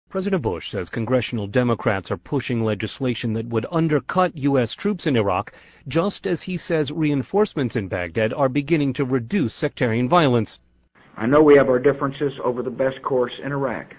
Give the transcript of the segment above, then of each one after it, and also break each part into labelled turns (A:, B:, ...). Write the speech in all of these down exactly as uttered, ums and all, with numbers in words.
A: President Bush says congressional Democrats are pushing legislation that would undercut U S troops in Iraq, just as he says reinforcements in Baghdad are beginning to reduce sectarian violence.
B: I know we have our differences over the best course in Iraq.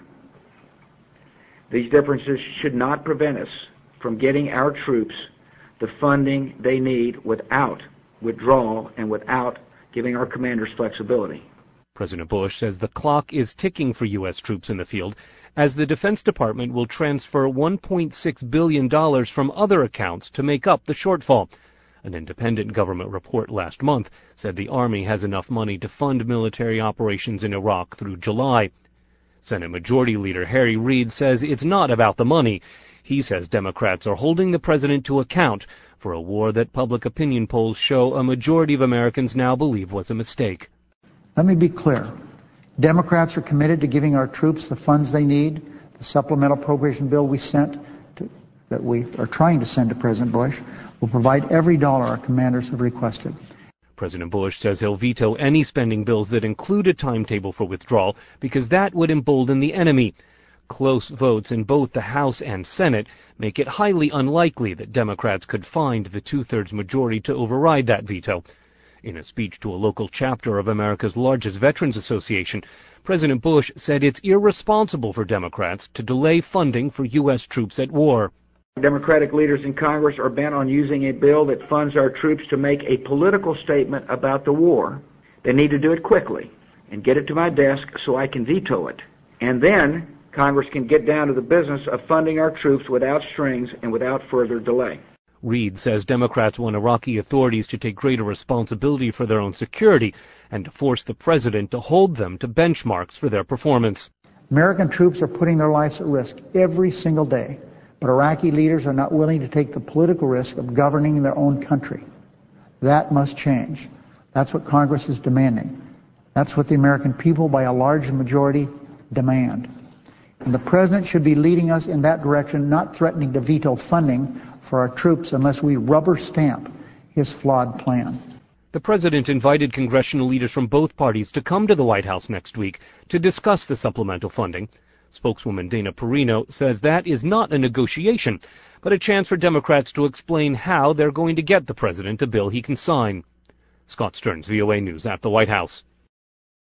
B: These differences should not prevent us from getting our troops the funding they need without withdrawal and without giving our commanders flexibility.
A: President Bush says the clock is ticking for U S troops in the field, as the Defense Department will transfer one point six billion dollars from other accounts to make up the shortfall. An independent government report last month said the Army has enough money to fund military operations in Iraq through July. Senate Majority Leader Harry Reid says it's not about the money. He says Democrats are holding the president to account for a war that public opinion polls show a majority of Americans now believe was a mistake.
C: Let me be clear. Democrats are committed to giving our troops the funds they need. The supplemental appropriation bill we sent, to, that we are trying to send to President Bush, will provide every dollar our commanders have requested.
A: President Bush says he'll veto any spending bills that include a timetable for withdrawal because that would embolden the enemy. Close votes in both the House and Senate make it highly unlikely that Democrats could find the two-thirds majority to override that veto. In a speech to a local chapter of America's largest veterans association, President Bush said it's irresponsible for Democrats to delay funding for U S troops at war.
B: Democratic leaders in Congress are bent on using a bill that funds our troops to make a political statement about the war. They need to do it quickly and get it to my desk so I can veto it. And then Congress can get down to the business of funding our troops without strings and without further delay.
A: Reid says Democrats want Iraqi authorities to take greater responsibility for their own security and to force the president to hold them to benchmarks for their performance.
C: American troops are putting their lives at risk every single day, but Iraqi leaders are not willing to take the political risk of governing their own country. That must change. That's what Congress is demanding. That's what the American people, by a large majority, demand. And the president should be leading us in that direction, not threatening to veto funding for our troops unless we rubber stamp his flawed plan.
A: The president invited congressional leaders from both parties to come to the White House next week to discuss the supplemental funding. Spokeswoman Dana Perino says that is not a negotiation, but a chance for Democrats to explain how they're going to get the president a bill he can sign. Scott Stearns, V O A News at the White House.